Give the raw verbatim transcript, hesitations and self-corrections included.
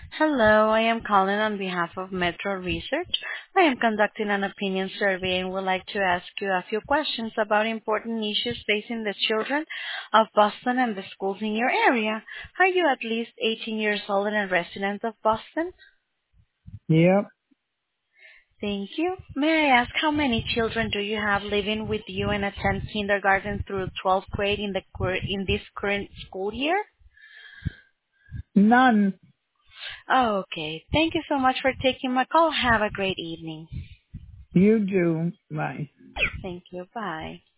Hello, I am calling on behalf of Metro Research. I am conducting an opinion survey and would like to ask you a few questions about important issues facing the children of Boston and the schools in your area. Are you at least eighteen years old and a resident of Boston? Yep. Thank you. May I ask how many children do you have living with you and attend kindergarten through twelfth grade in the cur- in this current school year? None. Okay. Thank you so much for taking my call. Have a great evening. You do. Bye. Thank you. Bye.